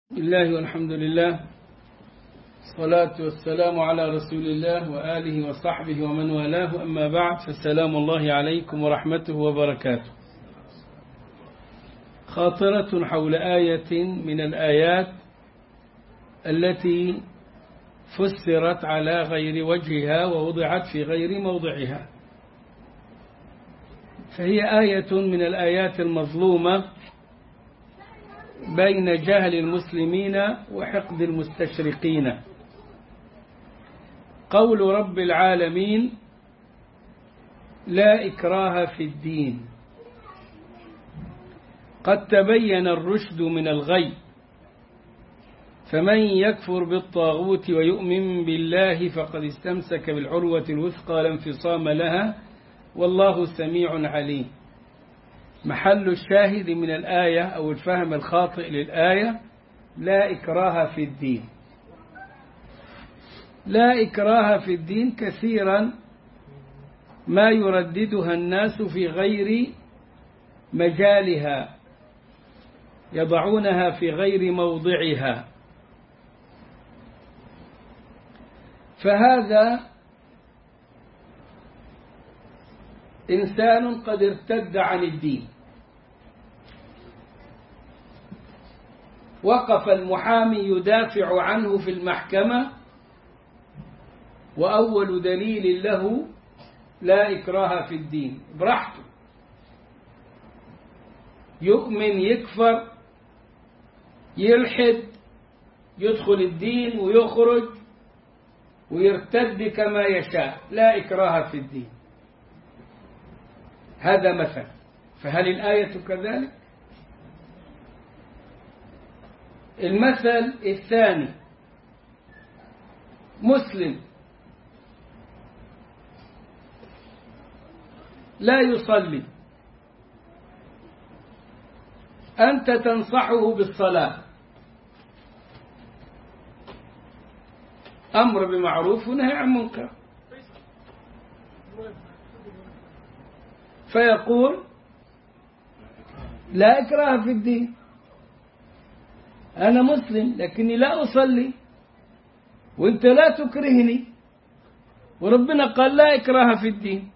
بسم الله والحمد لله، الصلاة والسلام على رسول الله وآله وصحبه ومن والاه، أما بعد، فالسلام الله عليكم ورحمته وبركاته. خاطرة حول آية من الآيات التي فسرت على غير وجهها ووضعت في غير موضعها، فهي آية من الآيات المظلومة بين جهل المسلمين وحقد المستشرقين. قول رب العالمين: لا إكراه في الدين، قد تبين الرشد من الغي، فمن يكفر بالطاغوت ويؤمن بالله فقد استمسك بالعروة الوثقى لا انفصام لها، والله سميع عليم. محل الشاهد من الآية أو الفهم الخاطئ للآية: لا إكراه في الدين. لا إكراه في الدين كثيرا ما يرددها الناس في غير مجالها، يضعونها في غير موضعها، فهذا إنسان قد ارتد عن الدين. وقف المحامي يدافع عنه في المحكمة، وأول دليل له: لا إكراه في الدين، براحته، يؤمن يكفر يلحد، يدخل الدين ويخرج ويرتد كما يشاء، لا إكراه في الدين. هذا مثل. فهل الآية كذلك؟ المثل الثاني: مسلم لا يصلي، أنت تنصحه بالصلاة، أمر بمعروف ونهي عن منكر، فيقول: لا إكراه في الدين، أنا مسلم لكني لا أصلي، وأنت لا تكرهني، وربنا قال لا إكراه في الدين.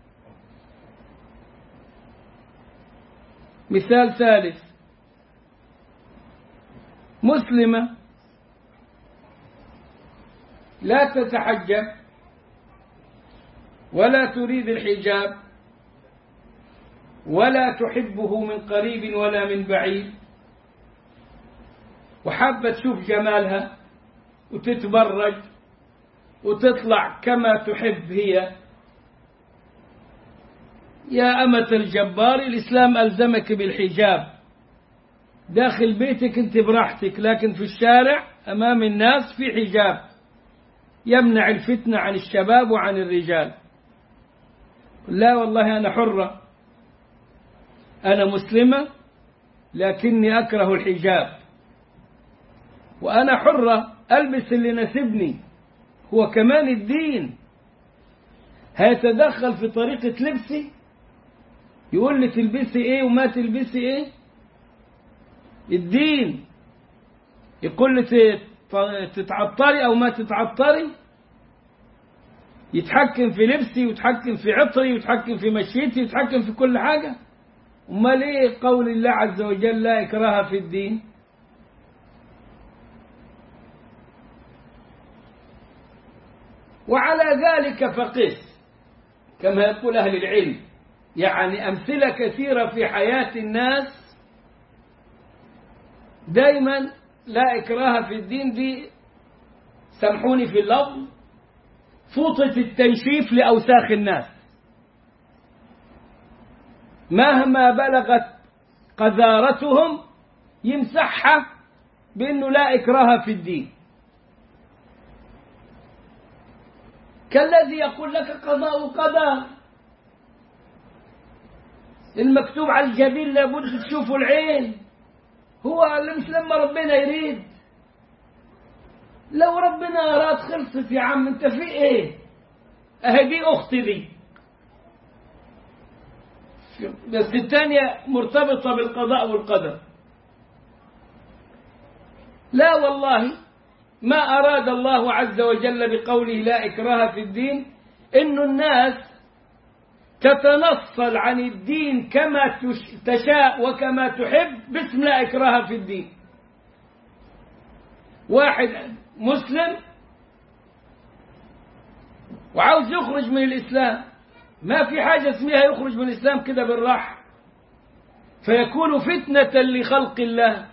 مثال ثالث: مسلمة لا تتحجب ولا تريد الحجاب ولا تحبه من قريب ولا من بعيد، وحابة تشوف جمالها وتتبرج وتطلع كما تحب هي. يا أمة الجبار، الإسلام ألزمك بالحجاب، داخل بيتك أنت براحتك، لكن في الشارع أمام الناس في حجاب يمنع الفتنة عن الشباب وعن الرجال. لا والله أنا حرة، أنا مسلمة لكني أكره الحجاب، وأنا حرة ألبس اللي نسبني، هو كمان الدين هيتدخل في طريقة لبسي، يقول لي تلبسي إيه وما تلبسي إيه؟ الدين يقول لي تتعطري أو ما تتعطري، يتحكم في لبسي ويتحكم في عطري ويتحكم في مشيتي ويتحكم في كل حاجة. أمال إيه قول الله عز وجل: لا إكراه في الدين؟ وعلى ذلك فقس، كما يقول أهل العلم، يعني أمثلة كثيرة في حياة الناس. دايما لا إكراه في الدين دي، سامحوني في اللفظ، فوطة التنشيف لأوساخ الناس، مهما بلغت قذارتهم يمسحها بأنه لا إكراه في الدين. كالذي يقول لك قضاء قدر، المكتوب على الجبين لابد تشوفوا العين، هو مش لما ربنا يريد. لو ربنا أراد خلصت يا عم، انت في ايه؟ اهدي اختي دي، بس الثانية مرتبطة بالقضاء والقدر. لا والله، ما أراد الله عز وجل بقوله لا إكراه في الدين إن الناس تتنصل عن الدين كما تشاء وكما تحب باسم لا إكراه في الدين. واحد مسلم وعاوز يخرج من الإسلام، ما في حاجة اسمها يخرج من الإسلام كده بالراحة، فيكون فتنة لخلق الله.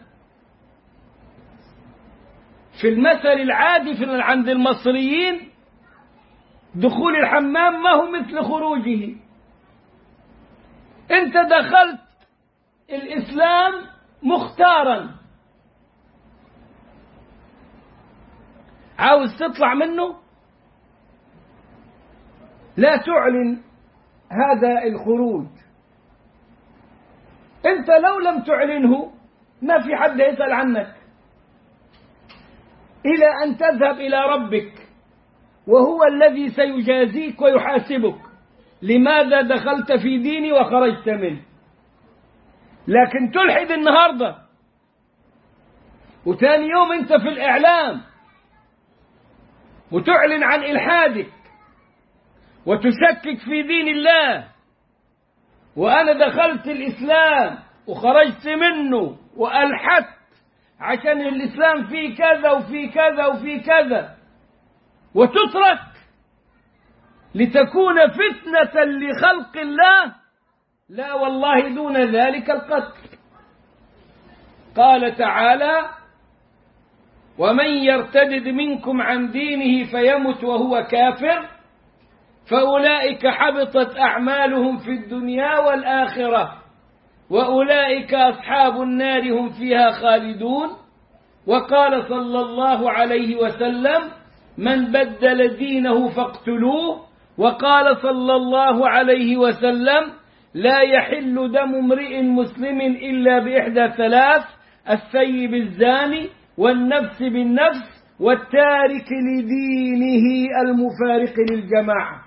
في المثل العادي عند المصريين دخول الحمام ما هو مثل خروجه. انت دخلت الإسلام مختارا، عاوز تطلع منه لا تعلن هذا الخروج. انت لو لم تعلنه ما في حد يسأل عنك إلى أن تذهب إلى ربك وهو الذي سيجازيك ويحاسبك لماذا دخلت في ديني وخرجت منه. لكن تلحد النهاردة وتاني يوم انت في الإعلام وتعلن عن إلحادك وتشكك في دين الله، وأنا دخلت الإسلام وخرجت منه وألحدت عشان الإسلام فيه كذا وفيه كذا وفيه كذا، وتترك لتكون فتنة لخلق الله. لا والله، دون ذلك القتل. قال تعالى: ومن يرتدد منكم عن دينه فيمت وهو كافر فأولئك حبطت أعمالهم في الدنيا والآخرة وأولئك أصحاب النار هم فيها خالدون. وقال صلى الله عليه وسلم: من بدل دينه فاقتلوه. وقال صلى الله عليه وسلم: لا يحل دم امرئ مسلم إلا بإحدى ثلاث: الثيب الزاني والنفس بالنفس والتارك لدينه المفارق للجماعة.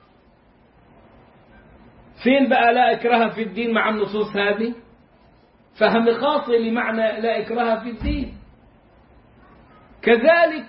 فين بقى لا إكراه في الدين مع النصوص هذه؟ فهم خاطئ لمعنى لا إكراه في الدين. كذلك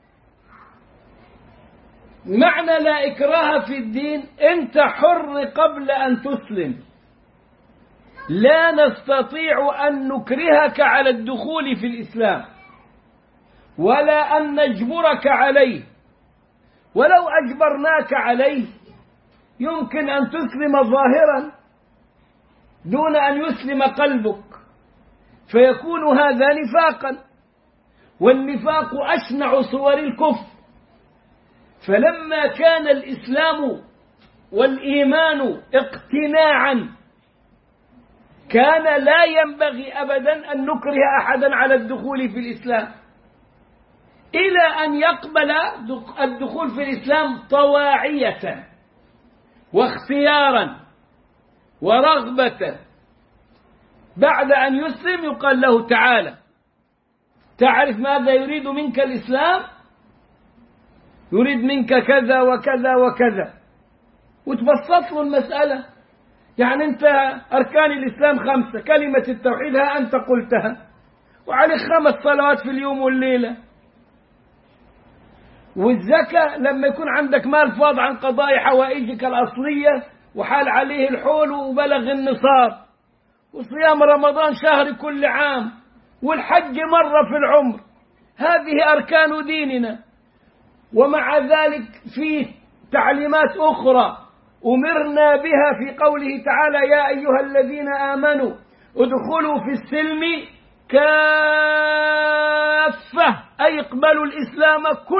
معنى لا إكراه في الدين أنت حر قبل أن تسلم، لا نستطيع أن نكرهك على الدخول في الإسلام ولا أن نجبرك عليه، ولو أجبرناك عليه يمكن أن تسلم ظاهرا دون أن يسلم قلبك، فيكون هذا نفاقا، والنفاق أشنع صور الكفر. فلما كان الإسلام والإيمان اقتناعا كان لا ينبغي أبدا أن نكره أحدا على الدخول في الإسلام إلى أن يقبل الدخول في الإسلام طواعية واختيارا ورغبة. بعد أن يسلم يقال له: تعالى، تعرف ماذا يريد منك الإسلام؟ يريد منك كذا وكذا وكذا، وتبسط له المسألة. يعني أنت أركان الإسلام 5، كلمة التوحيد ها أنت قلتها، وعليك 5 صلوات في اليوم والليلة، والزكاة لما يكون عندك مال فاض عن قضاء حوائجك الأصلية وحال عليه الحول وبلغ النصاب، وصيام رمضان شهر كل عام، والحج مرة في العمر. هذه أركان ديننا. ومع ذلك في تعليمات أخرى أمرنا بها في قوله تعالى: يا أيها الذين آمنوا ادخلوا في السلم كافة، أي اقبلوا الإسلام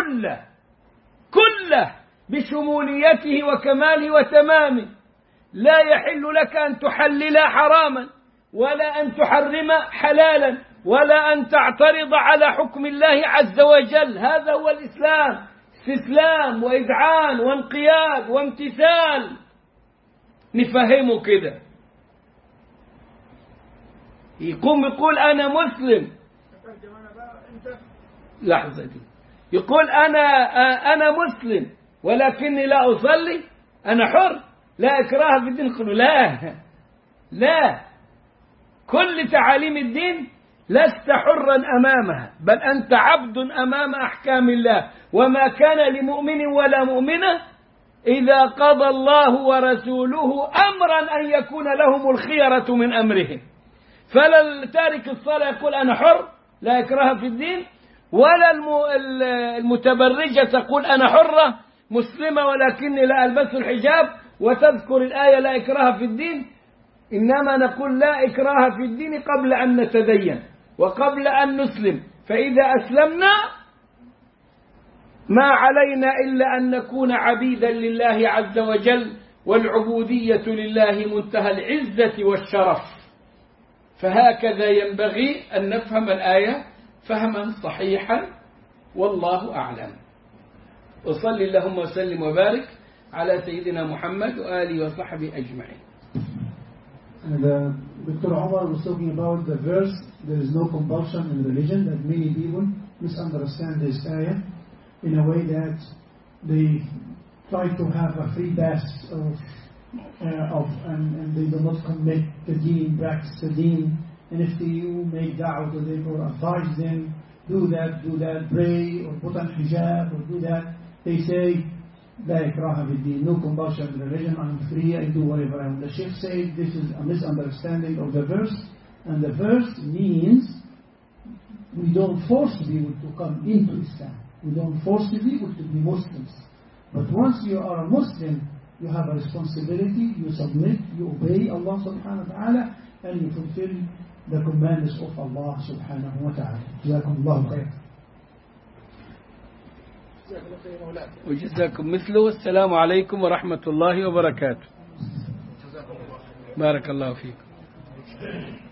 كله بشموليته وكماله وتمامه. لا يحل لك أن تحلل حراما ولا أن تحرم حلالا ولا أن تعترض على حكم الله عز وجل. هذا هو الإسلام، استسلام وإذعان وانقياد وامتثال. نفهمه كده، يقوم يقول أنا مسلم، لحظة دي، يقول أنا مسلم ولكني لا أصلي، أنا حر، لا إكراه في الدين. قلوا لا، كل تعاليم الدين لست حرا أمامها، بل أنت عبد أمام أحكام الله. وما كان لمؤمن ولا مؤمنة إذا قضى الله ورسوله أمرا أن يكون لهم الخيرة من أمرهم. فلا تارك الصلاة يقول أنا حر لا إكراه في الدين، ولا المتبرجة تقول أنا حرة مسلمة ولكني لا ألبس الحجاب وتذكر الآية لا إكراه في الدين. إنما نقول لا إكراه في الدين قبل أن نتدين وقبل أن نسلم. فإذا أسلمنا ما علينا إلا أن نكون عبيدا لله عز وجل، والعبودية لله منتهى العزة والشرف. فهكذا ينبغي أن نفهم الآية فهما صحيحا، والله أعلم. وصل اللهم وسلم وبارك على سيدنا محمد وآله وصحبه أجمعين. And Dr. Omar was talking about the verse, there is no compulsion in religion, that many people misunderstand this ayah in a way that they try to have a free pass and they do not commit the deen, practice the deen. And if you make da'wah to them or advise them, do that, pray or put on hijab or do that, they say, لا إكراه في الدين, no compulsion in religion, I'm free, I do whatever I want. The Sheikh said this is a misunderstanding of the verse, and the verse means we don't force people to come into Islam. We don't force people to be Muslims. But once you are a Muslim, you have a responsibility, you submit, you obey Allah subhanahu wa ta'ala, and you fulfill the commandments of Allah subhanahu wa ta'ala. جزاكم الله خير. وجزاكم مثله. السلام عليكم ورحمة الله وبركاته. بارك الله فيكم.